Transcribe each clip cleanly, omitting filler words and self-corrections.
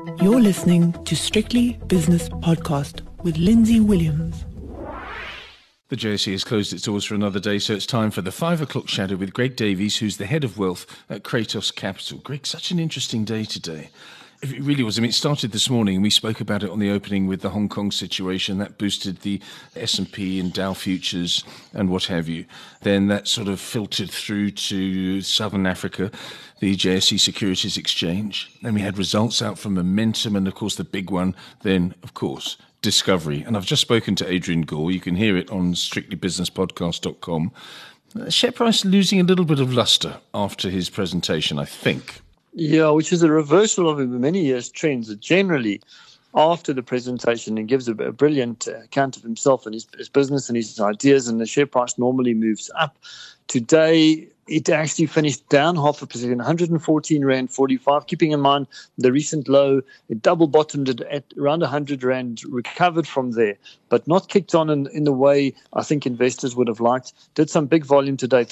You're listening to Strictly Business Podcast with Lindsay Williams. The JSE has closed its doors for another day, so it's time for the 5 o'clock shadow with Greg Davies, who's the head of wealth at Kratos Capital. Greg, such an interesting day today. It really was. I mean, it started this morning, and we spoke about it on the opening with the Hong Kong situation. That boosted the S&P and Dow futures and what have you. Then that sort of filtered through to Southern Africa, the JSE Securities Exchange. Then we had results out from Momentum, and of course the big one then, of course, Discovery. And I've just spoken to Adrian Gore. You can hear it on strictlybusinesspodcast.com. Share price losing a little bit of luster after his presentation, I think. Yeah, which is a reversal of many years' trends. Generally, after the presentation, he gives a brilliant account of himself and his business and his ideas, and the share price normally moves up. Today, it actually finished down 0.5%, 114 Rand 45. Keeping in mind the recent low, it double bottomed at around 100 Rand, recovered from there, but not kicked on in the way I think investors would have liked. Did some big volume today,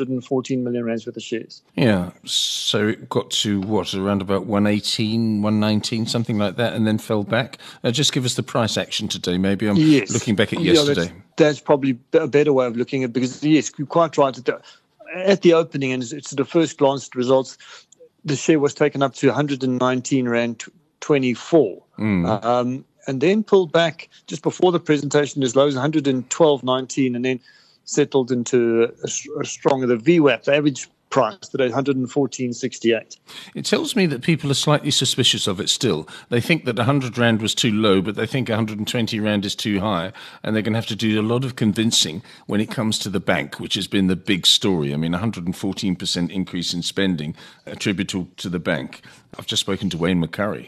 314 million Rands worth of shares. Yeah, so it got to what, around about 118, 119, something like that, and then fell back. Just give us the price action today. Maybe I'm looking back at yesterday. Yeah, that's probably a better way of looking at it, because, yes, you're quite right. At the opening, and it's the first glance at results, the share was taken up to 119 Rand 24. And then pulled back just before the presentation as low as 112.19, and then settled into a stronger, the VWAP, the average price today, 114.68. It tells me that people are slightly suspicious of it still. They think that 100 Rand was too low, but they think 120 Rand is too high, and they're going to have to do a lot of convincing when it comes to the bank, which has been the big story. I mean, 114% increase in spending attributable to the bank. I've just spoken to Wayne McCurry,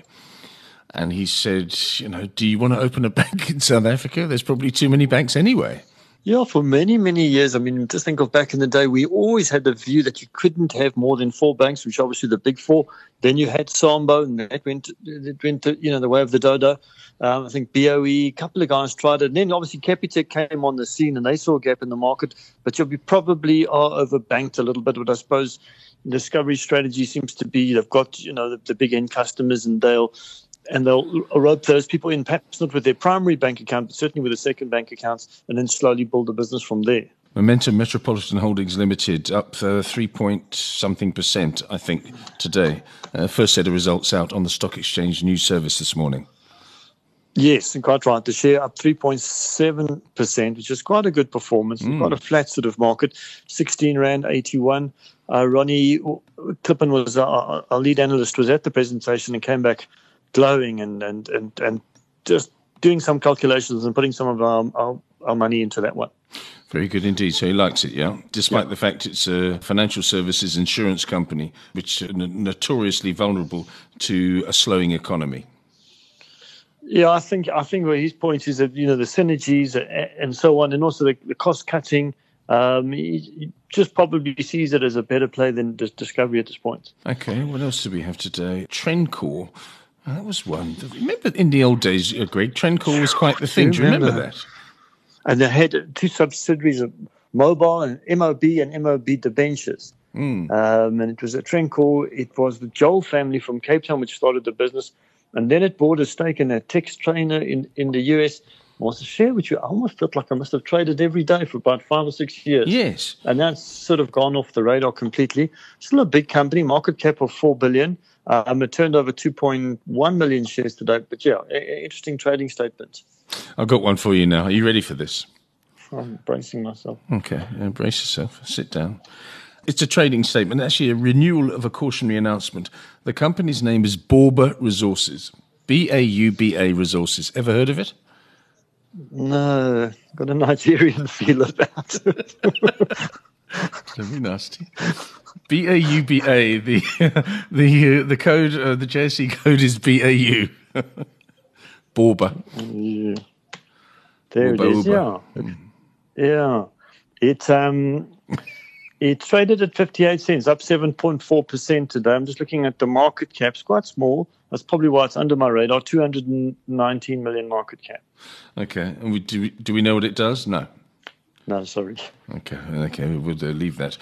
and he said, do you want to open a bank in South Africa? There's probably too many banks anyway. Yeah, for many, many years. I mean, just think of back in the day, we always had the view that you couldn't have more than 4 banks, which obviously the big 4. Then you had Sambo, and that went to the way of the dodo. I think BOE, a couple of guys tried it. And then obviously Capitec came on the scene, and they saw a gap in the market. But you probably are overbanked a little bit. But I suppose Discovery strategy seems to be they've got, the big end customers, and they'll rope those people in, perhaps not with their primary bank account, but certainly with a second bank account, and then slowly build a business from there. Momentum Metropolitan Holdings Limited up 3-point-something%, I think, today. First set of results out on the Stock Exchange News Service this morning. Yes, and quite right. The share up 3.7%, which is quite a good performance. Quite a flat sort of market, 16 Rand 81. Ronnie Klippen was our lead analyst, was at the presentation and came back glowing and just doing some calculations and putting some of our money into that one. Very good indeed. So he likes it, yeah? Despite the fact it's a financial services insurance company, which is notoriously vulnerable to a slowing economy. Yeah, I think where his point is that, the synergies and so on, and also the cost cutting, he just probably sees it as a better play than Discovery at this point. Okay, what else do we have today? Trendcore. That was one. Remember in the old days, Greg, Trendcore was quite the thing. Do you remember that? And they had 2 subsidiaries of Mobile and MOB debentures. And it was a Trendcore. It was the Joel family from Cape Town which started the business. And then it bought a stake in a text trainer in the US. It was a share which I almost felt like I must have traded every day for about 5 or 6 years. Yes. And that's sort of gone off the radar completely. Still a big company, market cap of 4 billion. It turned over 2.1 million shares today. But yeah, interesting trading statement. I've got one for you now. Are you ready for this? I'm bracing myself. Okay, brace yourself. Sit down. It's a trading statement, actually a renewal of a cautionary announcement. The company's name is Bauba Resources. B-A-U-B-A Resources. Ever heard of it? No, got a Nigerian feel about it. Very nasty. B-A-U-B-A. The code, the JSE code is B-A-U. Bauba. Yeah. There Bauba. It is. Yeah. Yeah. It traded at 58 cents, up 7.4% today. I'm just looking at the market cap. It's quite small. That's probably why it's under my radar. 219 million market cap. Okay. And do we know what it does? No. No, sorry. Okay, we'll leave that.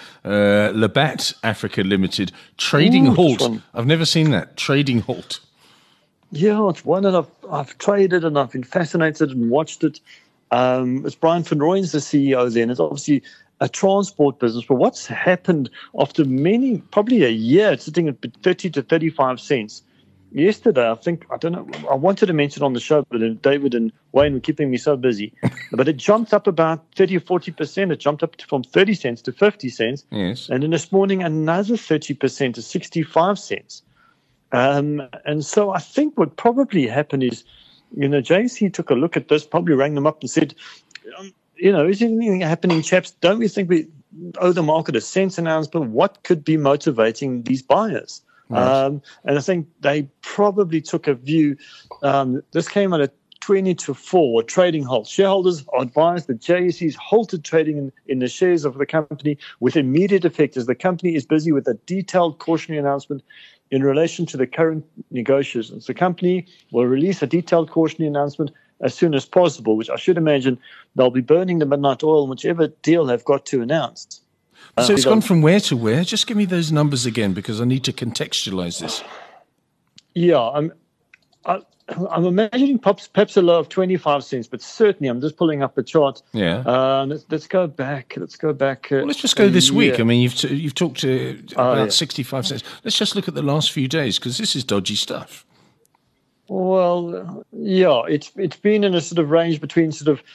Labatt Africa Limited, trading halt. I've never seen that. Trading halt. Yeah, it's one that I've traded and I've been fascinated and watched it. It's Brian Van Rooyen's the CEO there, and it's obviously a transport business. But what's happened after probably a year, it's sitting at 30 to 35 cents. Yesterday, I wanted to mention on the show, but David and Wayne were keeping me so busy. But it jumped up about 30 or 40%. It jumped up from 30 cents to 50 cents. Yes. And then this morning, another 30% to 65 cents. And so I think what probably happened is, JSE took a look at this, probably rang them up and said, is anything happening, chaps? Don't we think we owe the market a sense announcement? What could be motivating these buyers? Right. And I think they probably took a view. This came out at 20 to 4, trading halt. Shareholders are advised that JSE's halted trading in the shares of the company with immediate effect as the company is busy with a detailed cautionary announcement in relation to the current negotiations. The company will release a detailed cautionary announcement as soon as possible, which I should imagine they'll be burning the midnight oil in whichever deal they've got to announce. So it's gone from where to where? Just give me those numbers again, because I need to contextualize this. Yeah, I'm imagining perhaps a low of 25 cents, but certainly I'm just pulling up a chart. Yeah. Let's go back. Well, let's just go this week. I mean, you've talked about 65 cents. Let's just look at the last few days, because this is dodgy stuff. Well, yeah, it's been in a sort of range between sort of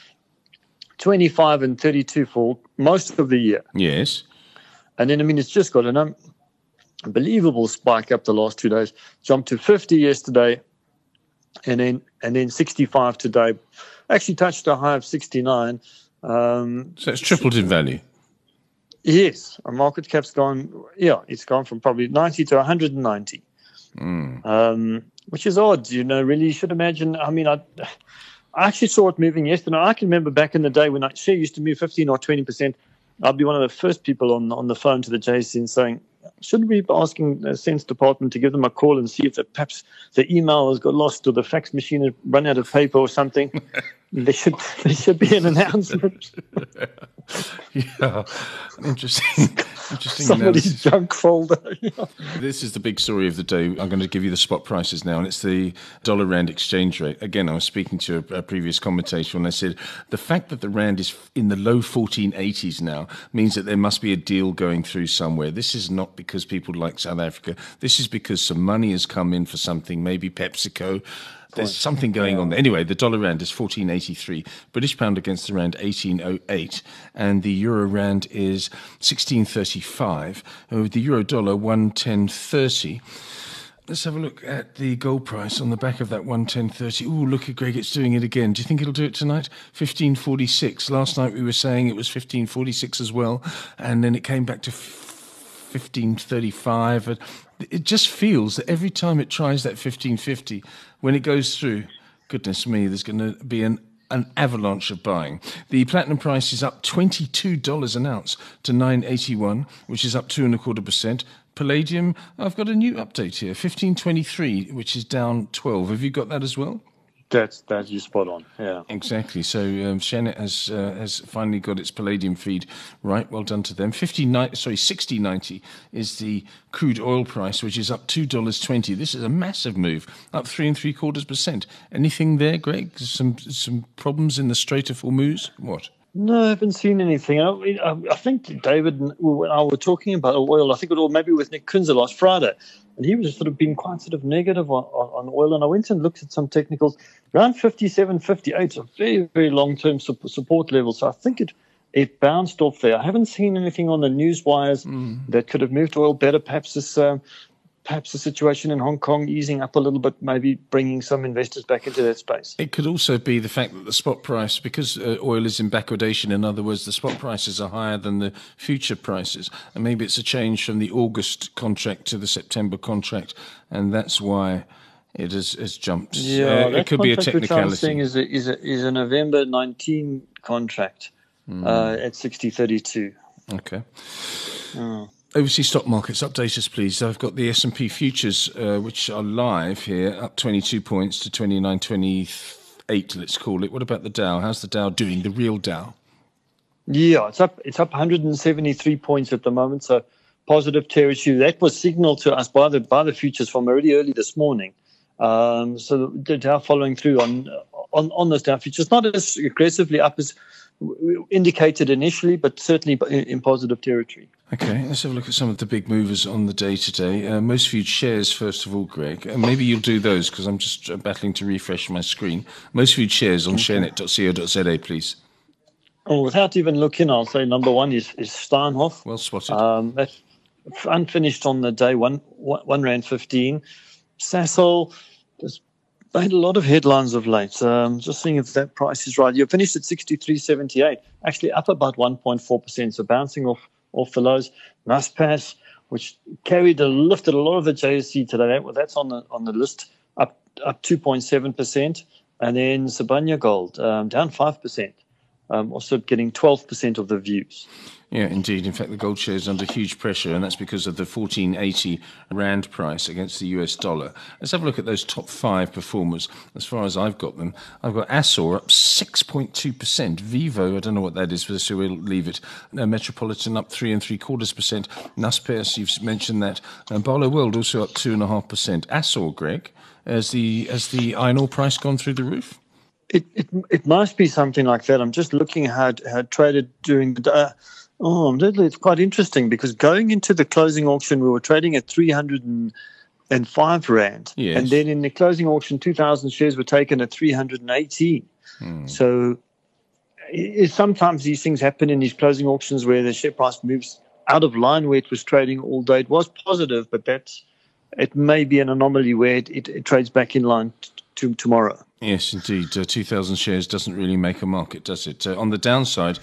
25 and 32 for most of the year. Yes. And then, it's just got an unbelievable spike up the last 2 days. Jumped to 50 yesterday, and then 65 today. Actually touched a high of 69. So it's tripled in value. Yes. Our market cap's it's gone from probably 90 to 190. Which is odd, really. You should imagine, I actually saw it moving yesterday. I can remember back in the day when share used to move 15 or 20%. I'd be one of the first people on the phone to the JSE and saying, shouldn't we be asking the Sense Department to give them a call and see if perhaps the email has got lost or the fax machine has run out of paper or something? There should be an announcement. Yeah, interesting. Somebody's junk folder. This is the big story of the day. I'm going to give you the spot prices now, and it's the dollar-rand exchange rate. Again, I was speaking to a previous commentator, and I said the fact that the rand is in the low 1480s now means that there must be a deal going through somewhere. This is not because people like South Africa. This is because some money has come in for something, maybe PepsiCo. There's something going on there. Anyway, the dollar rand is 14.83, British pound against the rand 18.08, and the euro rand is 16.35, with the euro dollar 110.30. Let's have a look at the gold price on the back of that 110.30. Ooh, look at Greg, it's doing it again. Do you think it'll do it tonight? 15.46. Last night we were saying it was 15.46 as well, and then it came back to 15.35. It just feels that every time it tries that 15.50, when it goes through, goodness me, there's going to be an avalanche of buying. The platinum price is up $22 an ounce to $9.81, which is up 2.25%. Palladium, I've got a new update here, 15.23, which is down 12. Have you got that as well? That's you spot on. Yeah, exactly. So Shenet has finally got its palladium feed right. Well done to them. 60.90 is the crude oil price, which is up $2.20. This is a massive move, up 3.75%. Anything there, Greg? Some problems in the Strait of Hormuz? What? No, I haven't seen anything. I think David and I were talking about oil. I think it all maybe with Nick Kunze last Friday, and he was sort of being quite sort of negative on oil. And I went and looked at some technicals. Around 57, 58 is a very, very long-term support level. So I think it bounced off there. I haven't seen anything on the news wires that could have moved oil better. Perhaps the situation in Hong Kong easing up a little bit, maybe bringing some investors back into that space. It could also be the fact that the spot price, because oil is in backwardation, in other words, the spot prices are higher than the future prices. And maybe it's a change from the August contract to the September contract, and that's why it has jumped. Yeah, it could be a technicality. Which I'm saying is a November 19 contract at 60.32. Okay. Overseas stock markets, update us, please. I've got the S&P futures, which are live here, up 22 points to 29.28, let's call it. What about the Dow? How's the Dow doing, the real Dow? Yeah, it's up 173 points at the moment, so positive territory. That was signaled to us by the futures from already early this morning. So the Dow following through on those down features, not as aggressively up as indicated initially, but certainly in positive territory. Okay, let's have a look at some of the big movers on the day today. Most viewed shares, first of all, Greg. Maybe you'll do those because I'm just battling to refresh my screen. Most viewed shares on sharenet.co.za, please. Oh, without even looking, I'll say number one is Steinhoff. Well spotted. That's unfinished on the day, R1.15. Sasol has made a lot of headlines of late. Just seeing if that price is right. You finished at 63.78, actually up about 1.4%, so bouncing off the lows. Naspers, which lifted a lot of the JSE today. That's on the list, up 2.7%, and then Sibanye Gold down 5%. Also getting 12% of the views. Yeah, indeed. In fact, the gold share is under huge pressure, and that's because of the 1480 Rand price against the US dollar. Let's have a look at those top 5 performers. As far as I've got them, I've got Assor up 6.2%. Vivo, I don't know what that is, so we'll leave it. Metropolitan up 3.75%. Naspers, you've mentioned that. And Barlow World also up 2.5%. Assor, Greg, has the iron ore price gone through the roof? It must be something like that. I'm just looking how it traded during the day. It's quite interesting because going into the closing auction, we were trading at 305 Rand. Yes. And then in the closing auction, 2,000 shares were taken at 318. So sometimes these things happen in these closing auctions where the share price moves out of line where it was trading all day. It was positive, but it may be an anomaly where it trades back in line to tomorrow. Yes, indeed. 2,000 shares doesn't really make a market, does it? On the downside,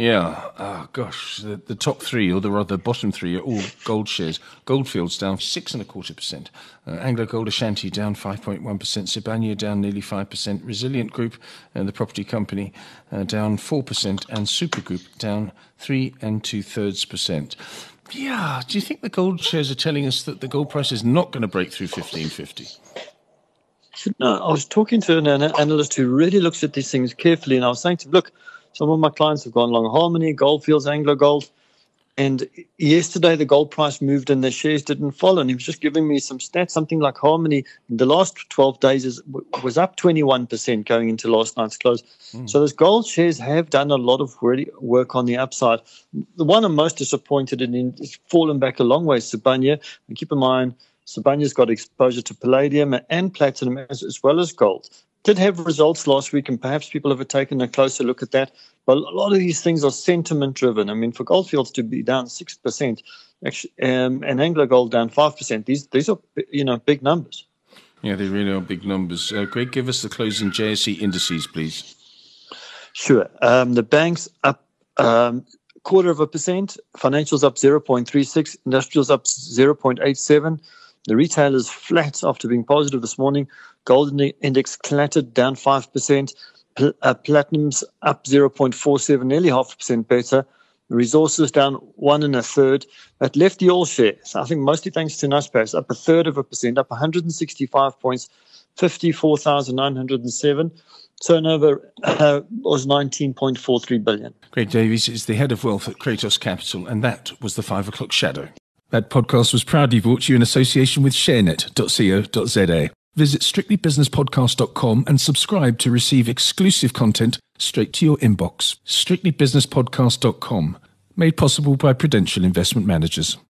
the top 3, or the rather bottom 3, are all gold shares. Goldfields down 6.25%. Anglo Gold Ashanti down 5.1%. Sibanye down nearly 5%. Resilient Group, the property company, down 4%. And Super Group down 3 2/3%. Yeah, do you think the gold shares are telling us that the gold price is not going to break through 1550? No, I was talking to an analyst who really looks at these things carefully, and I was saying to him, look, some of my clients have gone long Harmony, Goldfields, Anglo Gold, and yesterday the gold price moved and the shares didn't follow, and he was just giving me some stats. Something like Harmony in the last 12 days was up 21% going into last night's close. So those gold shares have done a lot of work on the upside. The one I'm most disappointed in is fallen back a long way, Sibanye, and keep in mind, Sibanye's got exposure to palladium and platinum as well as gold. Did have results last week, and perhaps people have taken a closer look at that. But a lot of these things are sentiment-driven. I mean, for Goldfields to be down 6%, actually, and Anglo Gold down 5%, these are big numbers. Yeah, they really are big numbers. Greg, give us the closing JSE indices, please. Sure. The banks up 0.25%, financials up 0.36%, industrials up 0.87%. The retailers flat after being positive this morning. Gold index clattered down 5%. Platinum's up 0.47%, nearly 0.5% better. Resources down 1 1/3. That left the all shares, I think mostly thanks to Naspers, up 0.33%, up 165 points, 54,907. Turnover was 19.43 billion. Greg Davies is the head of wealth at Kratos Capital, and that was the 5 o'clock shadow. That podcast was proudly brought to you in association with sharenet.co.za. Visit strictlybusinesspodcast.com and subscribe to receive exclusive content straight to your inbox. strictlybusinesspodcast.com, made possible by Prudential Investment Managers.